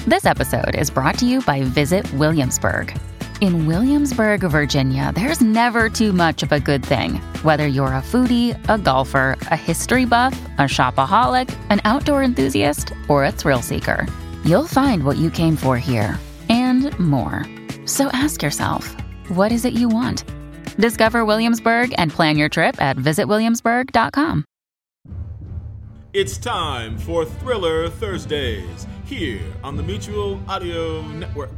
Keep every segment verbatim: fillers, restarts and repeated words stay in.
This episode is brought to you by Visit Williamsburg. In Williamsburg, Virginia, there's never too much of a good thing. Whether you're a foodie, a golfer, a history buff, a shopaholic, an outdoor enthusiast, or a thrill seeker, you'll find what you came for here and more. So ask yourself, what is it you want? Discover Williamsburg and plan your trip at visit williamsburg dot com. It's time for Thriller Thursdays here on the Mutual Audio Network.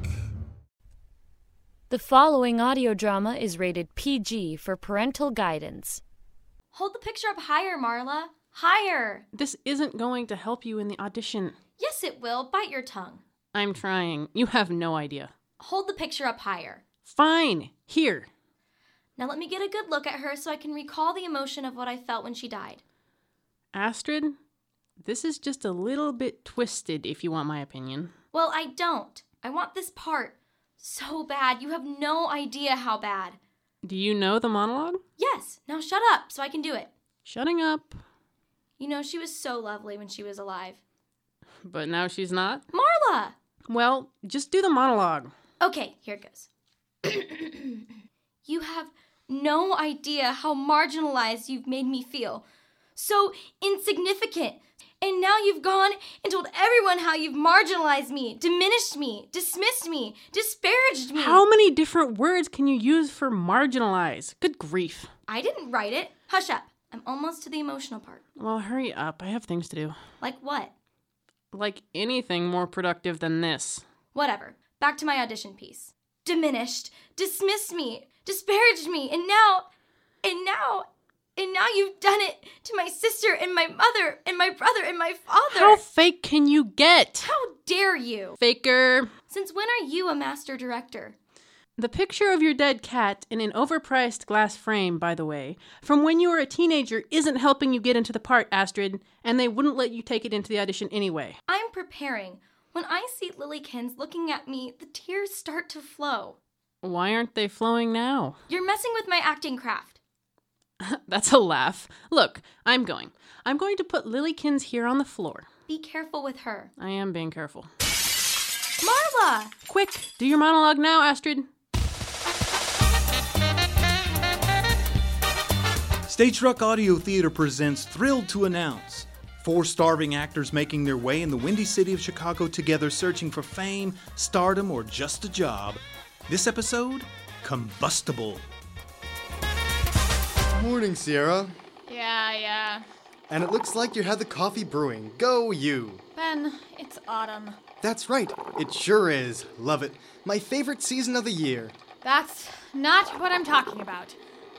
The following audio drama is rated P G for parental guidance. Hold the picture up higher, Marla. Higher. This isn't going to help you in the audition. Yes, it will. Bite your tongue. I'm trying. You have no idea. Hold the picture up higher. Fine. Here. Now let me get a good look at her so I can recall the emotion of what I felt when she died. Astrid, this is just a little bit twisted, if you want my opinion. Well, I don't. I want this part so bad. You have no idea how bad. Do you know the monologue? Yes. Now shut up so I can do it. Shutting up. You know, she was so lovely when she was alive. But now she's not? Marla! Well, just do the monologue. Okay, here it goes. You have no idea how marginalized you've made me feel. So insignificant. And now you've gone and told everyone how you've marginalized me, diminished me, dismissed me, disparaged me. How many different words can you use for marginalize? Good grief. I didn't write it. Hush up. I'm almost to the emotional part. Well, hurry up. I have things to do. Like what? Like anything more productive than this. Whatever. Back to my audition piece. Diminished, dismissed me, disparaged me, and now, and now... And now you've done it to my sister and my mother and my brother and my father. How fake can you get? How dare you? Faker. Since when are you a master director? The picture of your dead cat in an overpriced glass frame, by the way, from when you were a teenager isn't helping you get into the part, Astrid, and they wouldn't let you take it into the audition anyway. I'm preparing. When I see Lillykins looking at me, the tears start to flow. Why aren't they flowing now? You're messing with my acting craft. That's a laugh. Look, I'm going. I'm going to put Lillykins here on the floor. Be careful with her. I am being careful. Marla! Quick, do your monologue now, Astrid. Stage Struck Audio Theater presents Thrilled to Announce. Four starving actors making their way in the windy city of Chicago together, searching for fame, stardom, or just a job. This episode, Combustible. Morning, Sierra. Yeah, yeah. And it looks like you had the coffee brewing. Go you. Ben, it's autumn. That's right. It sure is. Love it. My favorite season of the year. That's not what I'm talking about.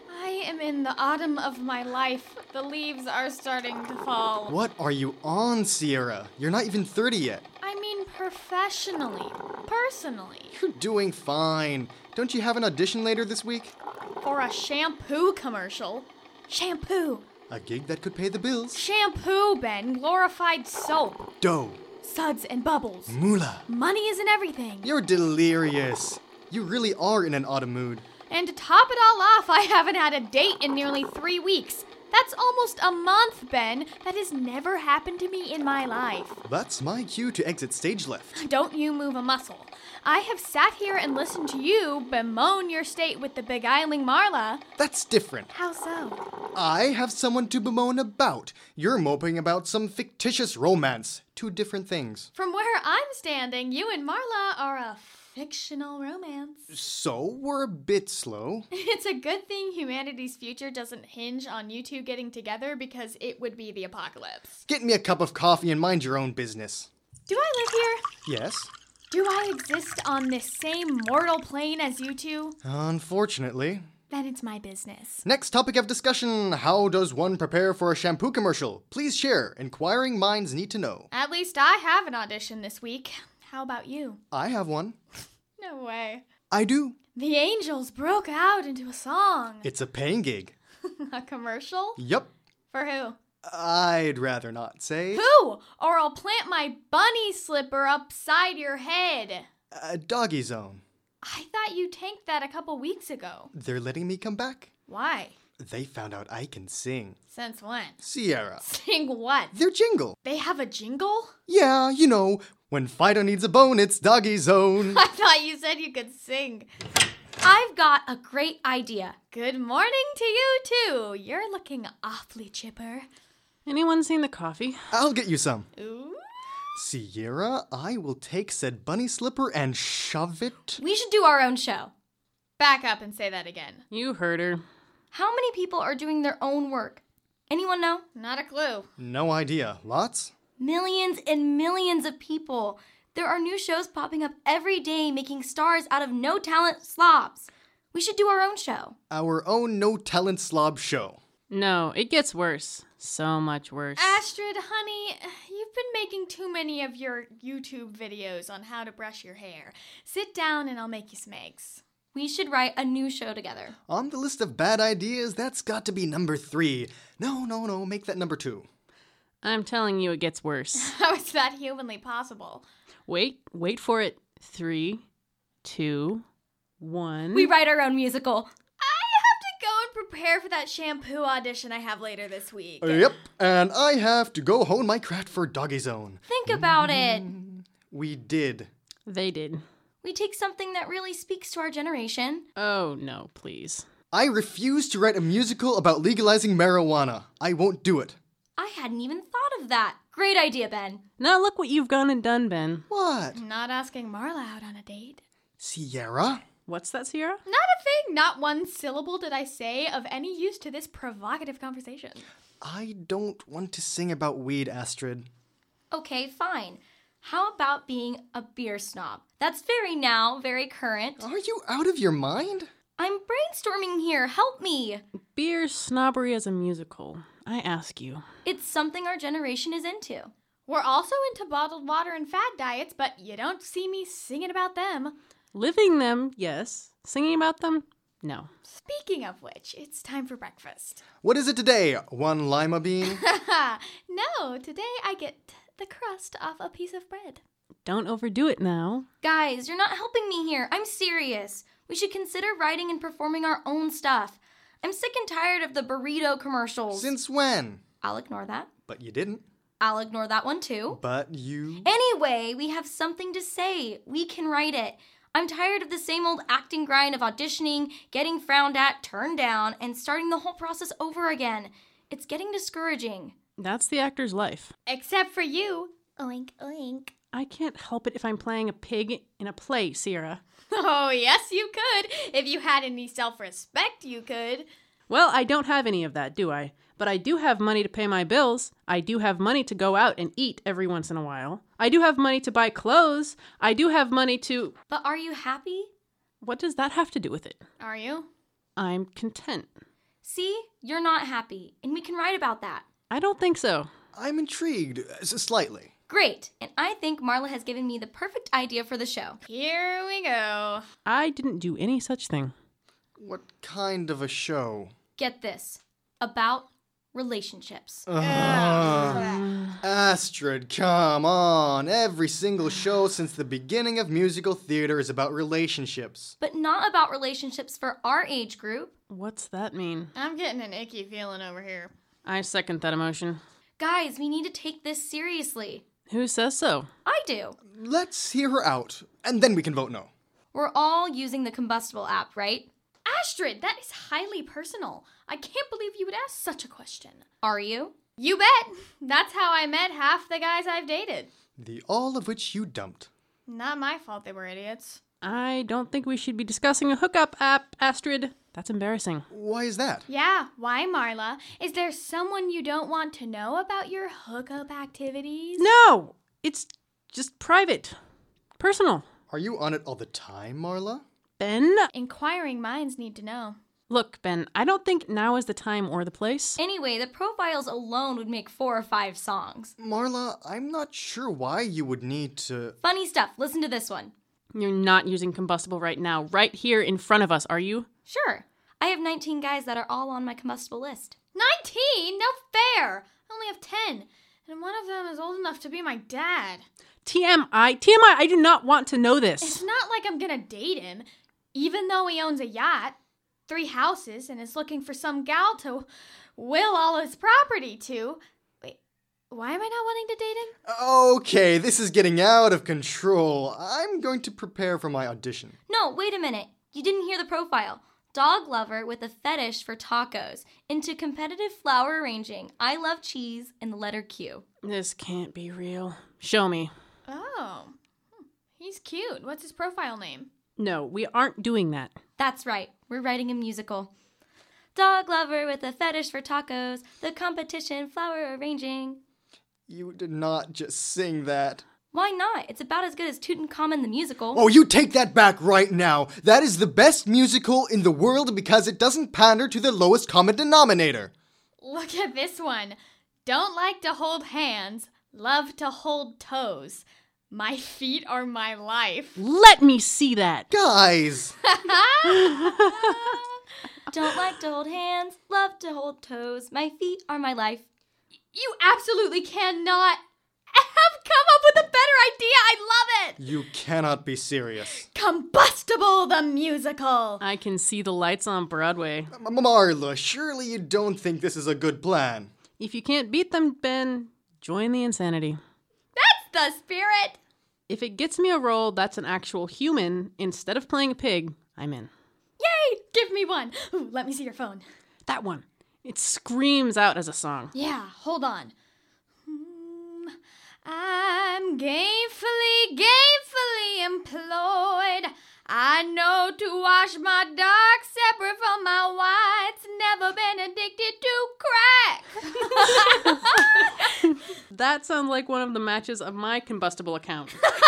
I am in the autumn of my life. The leaves are starting to fall. What are you on, Sierra? You're not even thirty yet. I mean professionally. Personally. You're doing fine. Don't you have an audition later this week? For a shampoo commercial. Shampoo. A gig that could pay the bills. Shampoo, Ben. Glorified soap. Dough. Suds and bubbles. Moolah. Money isn't everything. You're delirious. You really are in an autumn mood. And to top it all off, I haven't had a date in nearly three weeks. That's almost a month, Ben. That has never happened to me in my life. That's my cue to exit stage left. Don't you move a muscle. I have sat here and listened to you bemoan your state with the beguiling Marla. That's different. How so? I have someone to bemoan about. You're moping about some fictitious romance. Two different things. From where I'm standing, you and Marla are a fictional romance. So, we're a bit slow. It's a good thing humanity's future doesn't hinge on you two getting together because it would be the apocalypse. Get me a cup of coffee and mind your own business. Do I live here? Yes. Do I exist on this same mortal plane as you two? Unfortunately. Then it's my business. Next topic of discussion, how does one prepare for a shampoo commercial? Please share. Inquiring minds need to know. At least I have an audition this week. How about you? I have one. No way. I do. The Angels broke out into a song. It's a paying gig. A commercial? Yup. For who? I'd rather not say. Who? Or I'll plant my bunny slipper upside your head. Uh, Doggy Zone. I thought you tanked that a couple weeks ago. They're letting me come back. Why? They found out I can sing. Since when? Sierra. Sing what? Their jingle. They have a jingle? Yeah, you know, When Fido needs a bone, it's Doggy Zone. I thought you said you could sing. I've got a great idea. Good morning to you, too. You're looking awfully chipper. Anyone seen the coffee? I'll get you some. Ooh. Sierra, I will take said bunny slipper and shove it. We should do our own show. Back up and say that again. You heard her. How many people are doing their own work? Anyone know? Not a clue. No idea. Lots? Millions and millions of people. There are new shows popping up every day making stars out of no-talent slobs. We should do our own show. Our own no-talent slob show. No, it gets worse. So much worse. Astrid, honey, you've been making too many of your YouTube videos on how to brush your hair. Sit down and I'll make you some eggs. We should write a new show together. On the list of bad ideas, that's got to be number three. No, no, no, make that number two. I'm telling you, it gets worse. How is that humanly possible? Wait, wait for it. Three, two, one. We write our own musical. I have to go and prepare for that shampoo audition I have later this week. Yep, and I have to go hone my craft for Doggy Zone. Think about it. We did. They did. We take something that really speaks to our generation. Oh, no, please. I refuse to write a musical about legalizing marijuana. I won't do it. I hadn't even thought of that. Great idea, Ben. Now look what you've gone and done, Ben. What? Not asking Marla out on a date. Sierra? What's that, Sierra? Not a thing. Not one syllable did I say of any use to this provocative conversation. I don't want to sing about weed, Astrid. Okay, fine. How about being a beer snob? That's very now, very current. Are you out of your mind? I'm brainstorming here. Help me. Beer snobbery as a musical. I ask you. It's something our generation is into. We're also into bottled water and fad diets, but you don't see me singing about them. Living them, yes. Singing about them, no. Speaking of which, it's time for breakfast. What is it today? One lima bean? No, today I get the crust off a piece of bread. Don't overdo it now. Guys, you're not helping me here. I'm serious. We should consider writing and performing our own stuff. I'm sick and tired of the burrito commercials. Since when? I'll ignore that. But you didn't. I'll ignore that one too. But you... Anyway, we have something to say. We can write it. I'm tired of the same old acting grind of auditioning, getting frowned at, turned down, and starting the whole process over again. It's getting discouraging. That's the actor's life. Except for you. Oink, oink. I can't help it if I'm playing a pig in a play, Sierra. Oh, yes, you could. If you had any self-respect, you could. Well, I don't have any of that, do I? But I do have money to pay my bills. I do have money to go out and eat every once in a while. I do have money to buy clothes. I do have money to... But are you happy? What does that have to do with it? Are you? I'm content. See? You're not happy, and we can write about that. I don't think so. I'm intrigued, uh, slightly. Great, and I think Marla has given me the perfect idea for the show. Here we go. I didn't do any such thing. What kind of a show? Get this. About relationships. Uh, Astrid, come on. Every single show since the beginning of musical theater is about relationships. But not about relationships for our age group. What's that mean? I'm getting an icky feeling over here. I second that emotion. Guys, we need to take this seriously. Who says so? I do. Let's hear her out, and then we can vote no. We're all using the Combustible app, right? Astrid, that is highly personal. I can't believe you would ask such a question. Are you? You bet. That's how I met half the guys I've dated. The all of which you dumped. Not my fault they were idiots. I don't think we should be discussing a hookup app, Astrid. That's embarrassing. Why is that? Yeah, why, Marla? Is there someone you don't want to know about your hookup activities? No! It's just private. Personal. Are you on it all the time, Marla? Ben? Inquiring minds need to know. Look, Ben, I don't think now is the time or the place. Anyway, the profiles alone would make four or five songs. Marla, I'm not sure why you would need to... Funny stuff. Listen to this one. You're not using Combustible right now, right here in front of us, are you? Sure. I have nineteen guys that are all on my Combustible list. nineteen? No fair! I only have ten. And one of them is old enough to be my dad. T M I? T M I, I do not want to know this. It's not like I'm gonna date him, even though he owns a yacht, three houses, and is looking for some gal to will all his property to. Wait, Why am I not wanting to date him? Okay, this is getting out of control. I'm going to prepare for my audition. No, wait a minute. You didn't hear the profile. Dog lover with a fetish for tacos. Into competitive flower arranging. I love cheese and the letter Q. This can't be real. Show me. Oh. Hmm. He's cute. What's his profile name? No, we aren't doing that. That's right. We're writing a musical. Dog lover with a fetish for tacos. The competition flower arranging. You did not just sing that. Why not? It's about as good as Tutankhamun the musical. Oh, you take that back right now. That is the best musical in the world because it doesn't pander to the lowest common denominator. Look at this one. Don't like to hold hands. Love to hold toes. My feet are my life. Let me see that. Guys! Don't like to hold hands. Love to hold toes. My feet are my life. You absolutely cannot have come up with a better idea. I love it. You cannot be serious. Combustible the musical. I can see the lights on Broadway. M- Marla, surely you don't think this is a good plan. If you can't beat them, Ben, join the insanity. That's the spirit. If it gets me a role that's an actual human instead of playing a pig, I'm in. Yay! Give me one. Ooh, let me see your phone. That one. It screams out as a song. Yeah, hold on. Hmm, I'm gainfully, gainfully employed. I know to wash my dark separate from my whites. Never been addicted to crack. That sounds like one of the matches of my combustible account.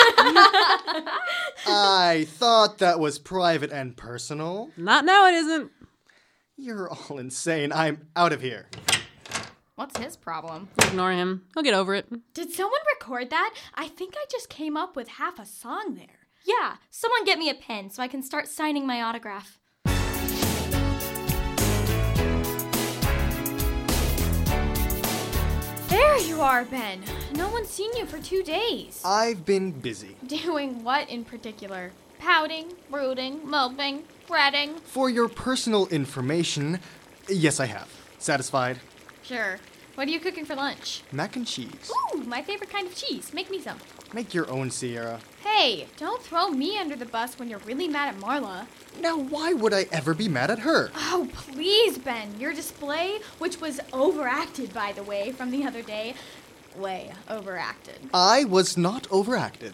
I thought that was private and personal. Not now, it isn't. You're all insane. I'm out of here. What's his problem? Ignore him. He'll get over it. Did someone record that? I think I just came up with half a song there. Yeah, someone get me a pen so I can start signing my autograph. There you are, Ben. No one's seen you for two days. I've been busy. Doing what in particular? Pouting, brooding, moping, fretting? For your personal information, yes, I have. Satisfied? Sure. What are you cooking for lunch? Mac and cheese. Ooh, my favorite kind of cheese. Make me some. Make your own, Sierra. Hey, don't throw me under the bus when you're really mad at Marla. Now, why would I ever be mad at her? Oh, please, Ben. Your display, which was overacted, by the way, from the other day, way overacted. I was not overacted.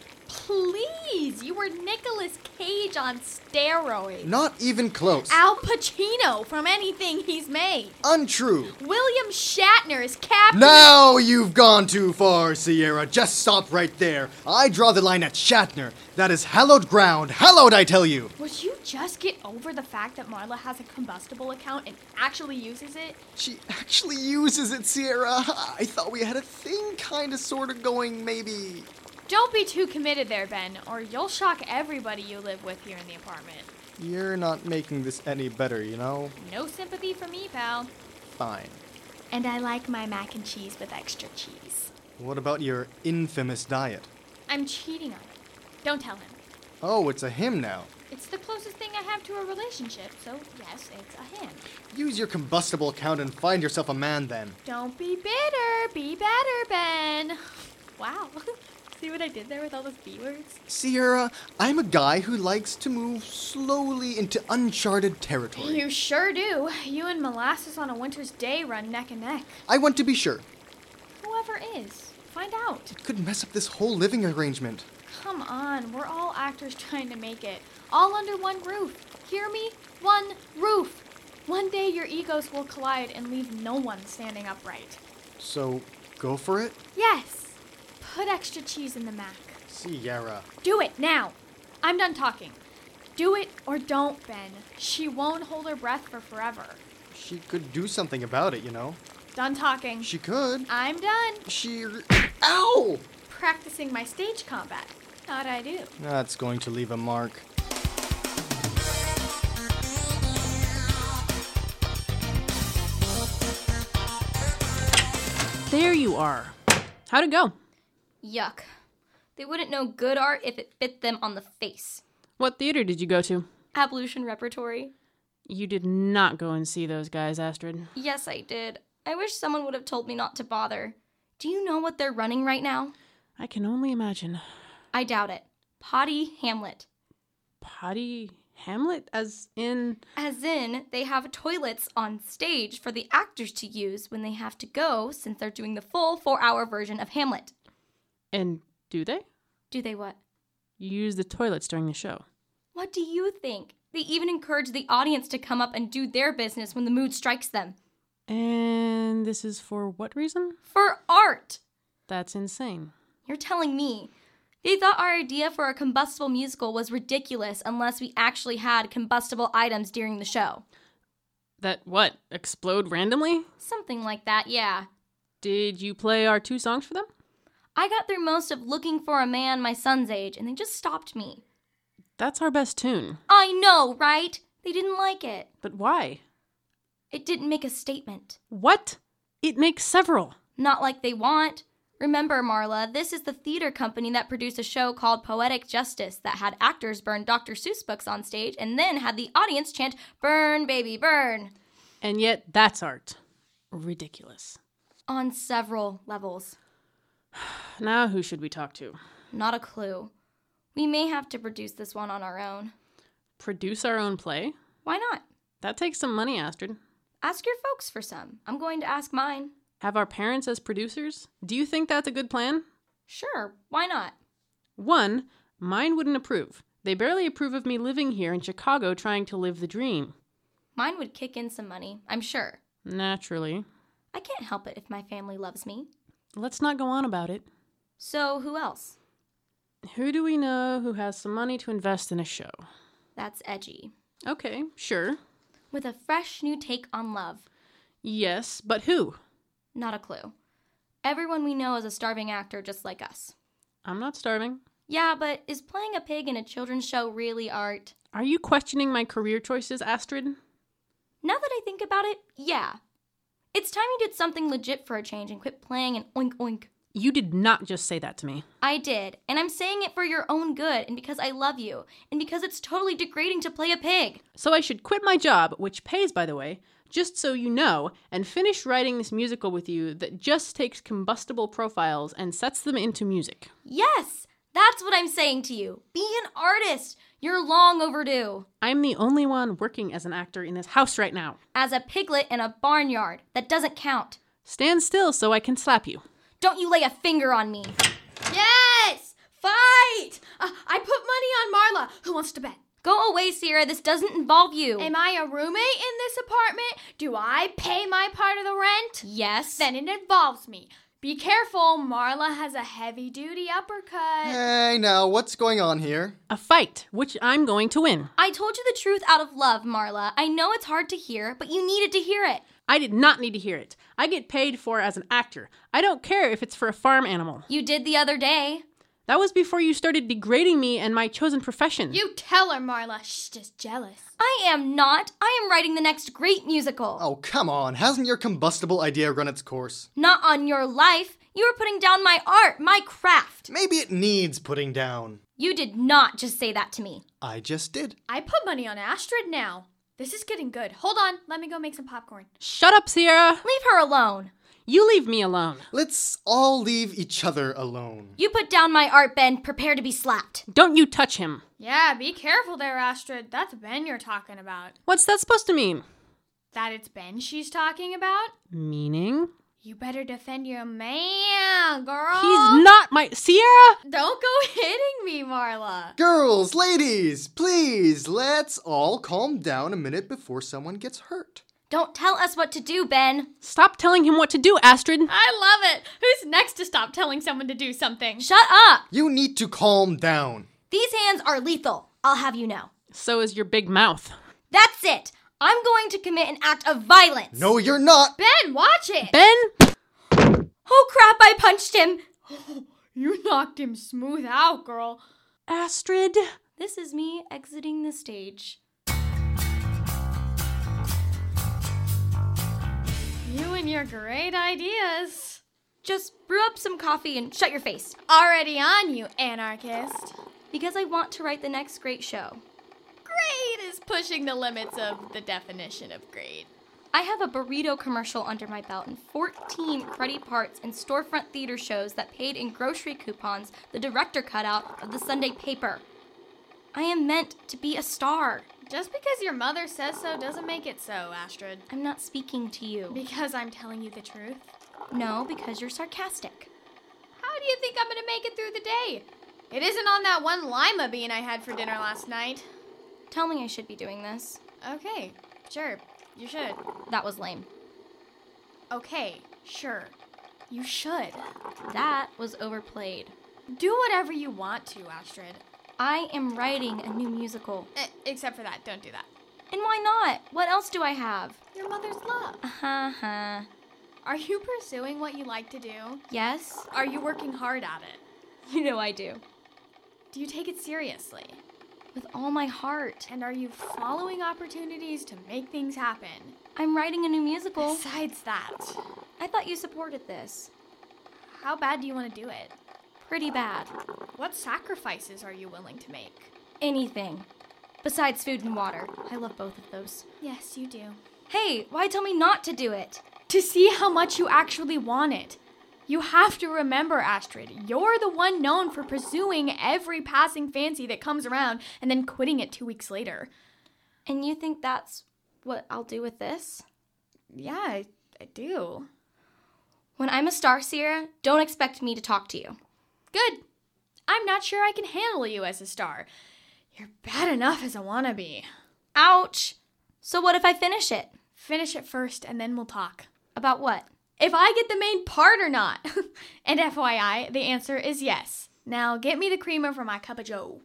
Please, you were Nicolas Cage on steroids. Not even close. Al Pacino from anything he's made. Untrue. William Shatner is Captain... Now you've gone too far, Sierra. Just stop right there. I draw the line at Shatner. That is hallowed ground. Hallowed, I tell you. Would you just get over the fact that Marla has a combustible account and actually uses it? She actually uses it, Sierra. I thought we had a thing kind of sort of going, maybe. Don't be too committed there, Ben, or you'll shock everybody you live with here in the apartment. You're not making this any better, you know? No sympathy for me, pal. Fine. And I like my mac and cheese with extra cheese. What about your infamous diet? I'm cheating on him. Don't tell him. Oh, it's a him now. It's the closest thing I have to a relationship, so yes, it's a him. Use your combustible account and find yourself a man then. Don't be bitter. Be better, Ben. Wow. See what I did there with all those B words? Sierra, I'm a guy who likes to move slowly into uncharted territory. You sure do. You and Molasses on a winter's day run neck and neck. I want to be sure. Whoever is. Find out. It could mess up this whole living arrangement. Come on, we're all actors trying to make it. All under one roof. Hear me? One roof. One day your egos will collide and leave no one standing upright. So, go for it? Yes. Put extra cheese in the mac. Sierra. Do it now. I'm done talking. Do it or don't, Ben. She won't hold her breath for forever. She could do something about it, you know? Done talking. She could. I'm done. She... Ow! Practicing my stage combat. How'd I do? That's going to leave a mark. There you are. How'd it go? Yuck. They wouldn't know good art if it bit them on the face. What theater did you go to? Ablution Repertory. You did not go and see those guys, Astrid. Yes, I did. I wish someone would have told me not to bother. Do you know what they're running right now? I can only imagine. I doubt it. Potty Hamlet. Potty Hamlet? As in... As in, they have toilets on stage for the actors to use when they have to go, since they're doing the full four-hour version of Hamlet. And do they? Do they what? Use the toilets during the show. What do you think? They even encourage the audience to come up and do their business when the mood strikes them. And this is for what reason? For art! That's insane. You're telling me. They thought our idea for a combustible musical was ridiculous unless we actually had combustible items during the show. That what? Explode randomly? Something like that, yeah. Did you play our two songs for them? I got through most of Looking for a Man my son's age, and they just stopped me. That's our best tune. I know, right? They didn't like it. But why? It didn't make a statement. What? It makes several. Not like they want. Remember, Marla, this is the theater company that produced a show called Poetic Justice that had actors burn Doctor Seuss books on stage and then had the audience chant, "Burn, baby, burn." And yet, that's art. Ridiculous. On several levels. Now who should we talk to? Not a clue. We may have to produce this one on our own. Produce our own play? Why not? That takes some money, Astrid. Ask your folks for some. I'm going to ask mine. Have our parents as producers? Do you think that's a good plan? Sure, why not? One, mine wouldn't approve. They barely approve of me living here in Chicago trying to live the dream. Mine would kick in some money, I'm sure. Naturally. I can't help it if my family loves me. Let's not go on about it. So, who else? Who do we know who has some money to invest in a show? That's edgy. Okay, sure. With a fresh new take on love. Yes, but who? Not a clue. Everyone we know is a starving actor just like us. I'm not starving. Yeah, but is playing a pig in a children's show really art? Are you questioning my career choices, Astrid? Now that I think about it, yeah. It's time you did something legit for a change and quit playing an oink oink. You did not just say that to me. I did, and I'm saying it for your own good, and because I love you, and because it's totally degrading to play a pig. So I should quit my job, which pays, by the way, just so you know, and finish writing this musical with you that just takes combustible profiles and sets them into music. Yes, that's what I'm saying to you. Be an artist. You're long overdue. I'm the only one working as an actor in this house right now. As a piglet in a barnyard. That doesn't count. Stand still so I can slap you. Don't you lay a finger on me. Yes! Fight! Uh, I put money on Marla. Who wants to bet? Go away, Sierra. This doesn't involve you. Am I a roommate in this apartment? Do I pay my part of the rent? Yes. Then it involves me. Be careful. Marla has a heavy-duty uppercut. Hey, now, what's going on here? A fight, which I'm going to win. I told you the truth out of love, Marla. I know it's hard to hear, but you needed to hear it. I did not need to hear it. I get paid for as an actor. I don't care if it's for a farm animal. You did the other day. That was before you started degrading me and my chosen profession. You tell her, Marla. She's just jealous. I am not. I am writing the next great musical. Oh, come on. Hasn't your combustible idea run its course? Not on your life. You are putting down my art, my craft. Maybe it needs putting down. You did not just say that to me. I just did. I put money on Astrid now. This is getting good. Hold on. Let me go make some popcorn. Shut up, Sierra. Leave her alone. You leave me alone. Let's all leave each other alone. You put down my art, Ben. Prepare to be slapped. Don't you touch him. Yeah, be careful there, Astrid. That's Ben you're talking about. What's that supposed to mean? That it's Ben she's talking about? Meaning? You better defend your man, girl. He's not my... Sierra! Don't go hitting me, Marla. Girls, ladies, please, let's all calm down a minute before someone gets hurt. Don't tell us what to do, Ben. Stop telling him what to do, Astrid. I love it. Who's next to stop telling someone to do something? Shut up. You need to calm down. These hands are lethal. I'll have you know. So is your big mouth. That's it. I'm going to commit an act of violence. No, you're not. Ben, watch it. Ben? Oh, crap, I punched him. You knocked him smooth out, girl. Astrid? This is me exiting the stage. You and your great ideas. Just brew up some coffee and shut your face. Already on, you anarchist. Because I want to write the next great show. Great is pushing the limits of the definition of great. I have a burrito commercial under my belt and fourteen cruddy parts in storefront theater shows that paid in grocery coupons the director cut out of the Sunday paper. I am meant to be a star. Just because your mother says so doesn't make it so, Astrid. I'm not speaking to you. Because I'm telling you the truth? No, because you're sarcastic. How do you think I'm gonna make it through the day? It isn't on that one lima bean I had for dinner last night. Tell me I should be doing this. Okay, sure, you should. That was lame. Okay, sure, you should. That was overplayed. Do whatever you want to, Astrid. I am writing a new musical. Eh, except for that, don't do that. And why not? What else do I have? Your mother's love. Uh-huh. Are you pursuing what you like to do? Yes. Are you working hard at it? You know I do. Do you take it seriously? With all my heart. And are you following opportunities to make things happen? I'm writing a new musical. Besides that, I thought you supported this. how bad do you want to do it? Pretty bad. What sacrifices are you willing to make? Anything. Besides food and water. I love both of those. Yes, you do. Hey, why tell me not to do it? To see how much you actually want it. You have to remember, Astrid, you're the one known for pursuing every passing fancy that comes around and then quitting it two weeks later. And you think that's what I'll do with this? Yeah, I, I do. When I'm a star, Sierra, don't expect me to talk to you. Good. I'm not sure I can handle you as a star. You're bad enough as a wannabe. Ouch! So what if I finish it? Finish it first and then we'll talk. About what? If I get the main part or not. And F Y I, the answer is yes. Now get me the creamer for my cup of joe.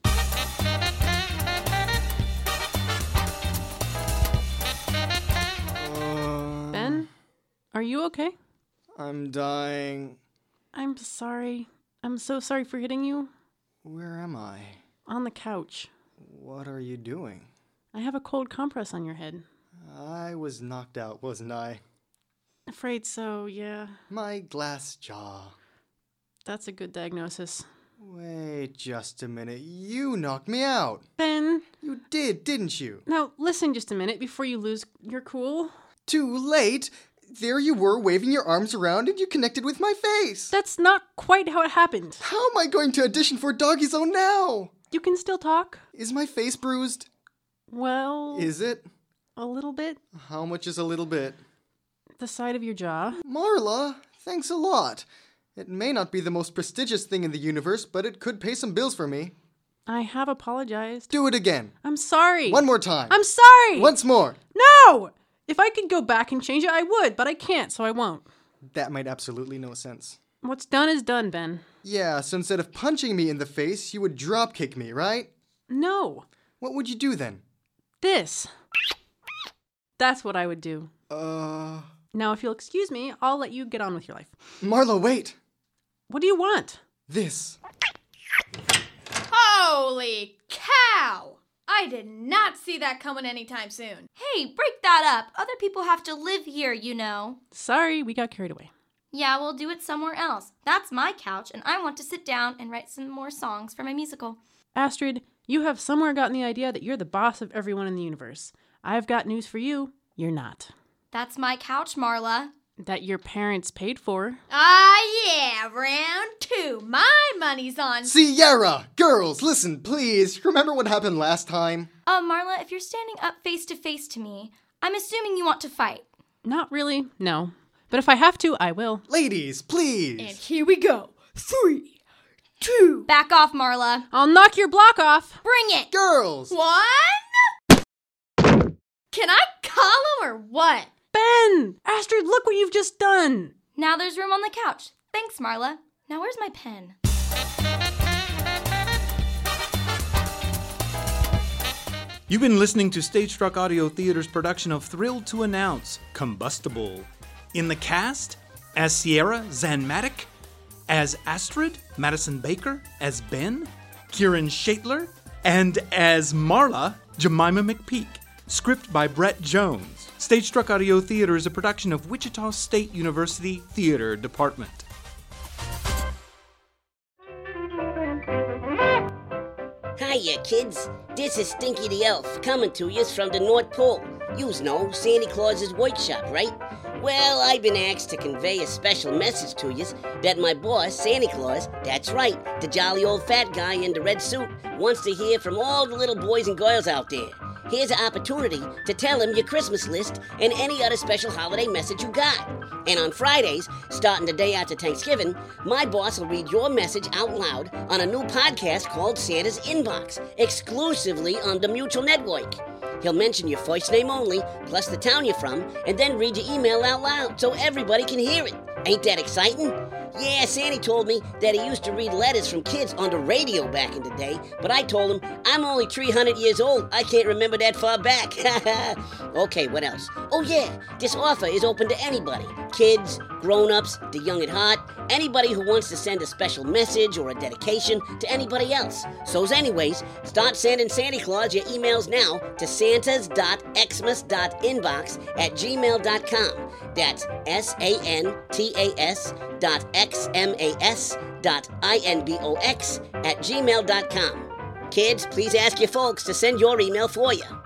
Uh, Ben, are you okay? I'm dying. I'm sorry. I'm so sorry for hitting you. Where am I? On the couch. What are you doing? I have a cold compress on your head. I was knocked out, wasn't I? Afraid so, yeah. My glass jaw. That's a good diagnosis. Wait just a minute. You knocked me out. Ben! You did, didn't you? Now, listen just a minute before you lose your cool. Too late. There you were, waving your arms around, and you connected with my face. That's not quite how it happened. How am I going to audition for Doggy Zone now? You can still talk. Is my face bruised? Well... Is it? A little bit. How much is a little bit? The side of your jaw. Marla, thanks a lot. It may not be the most prestigious thing in the universe, but it could pay some bills for me. I have apologized. Do it again. I'm sorry. One more time. I'm sorry! Once more. No! If I could go back and change it, I would, but I can't, so I won't. That made absolutely no sense. What's done is done, Ben. Yeah, so instead of punching me in the face, you would dropkick me, right? No. What would you do then? This. That's what I would do. Uh... Now, if you'll excuse me, I'll let you get on with your life. Marla, wait! What do you want? This. Holy cow! I did not see that coming anytime soon. Hey, break that up. Other people have to live here, you know. Sorry, we got carried away. Yeah, we'll do it somewhere else. That's my couch, and I want to sit down and write some more songs for my musical. Astrid, you have somewhere gotten the idea that you're the boss of everyone in the universe. I've got news for you. You're not. That's my couch, Marla. That your parents paid for. Ah, yeah, round two. My money's on... Sierra! Girls, listen, please. Remember what happened last time? Uh, Marla, if you're standing up face to face to me, I'm assuming you want to fight. Not really, no. But if I have to, I will. Ladies, please. And here we go. Three, two... Back off, Marla. I'll knock your block off. Bring it! Girls! One... Can I call him or what? Ben! Astrid, look what you've just done! Now there's room on the couch. Thanks, Marla. Now where's my pen? You've been listening to Stage Struck Audio Theater's production of Thrilled to Announce, Combustible. In the cast, as Sierra Zanmatic, as Astrid Madison Baker, as Ben, Kieran Schaitler, and as Marla Jemima McPeak. Script by Brett Jones. Stage Struck Audio Theater is a production of Wichita State University Theater Department. Hiya, kids. This is Stinky the Elf, coming to you from the North Pole. Yous know, Santa Claus's workshop, right? Well, I've been asked to convey a special message to yous that my boss, Santa Claus, that's right, the jolly old fat guy in the red suit, wants to hear from all the little boys and girls out there. Here's an opportunity to tell him your Christmas list and any other special holiday message you got. And on Fridays, starting the day after Thanksgiving, my boss will read your message out loud on a new podcast called Santa's Inbox, exclusively on the Mutual Network. He'll mention your first name only, plus the town you're from, and then read your email out loud so everybody can hear it. Ain't that exciting? Yeah, Sandy told me that he used to read letters from kids on the radio back in the day, but I told him I'm only three hundred years old. I can't remember that far back. Okay, what else? Oh yeah, this offer is open to anybody. Kids, grown-ups, the young at heart, anybody who wants to send a special message or a dedication to anybody else. So's anyways, start sending Santa Claus your emails now to santas dot xmas dot inbox at gmail dot com. That's S A N T A S dot X M A S dot I N B O X at gmail dot com. Kids, please ask your folks to send your email for you.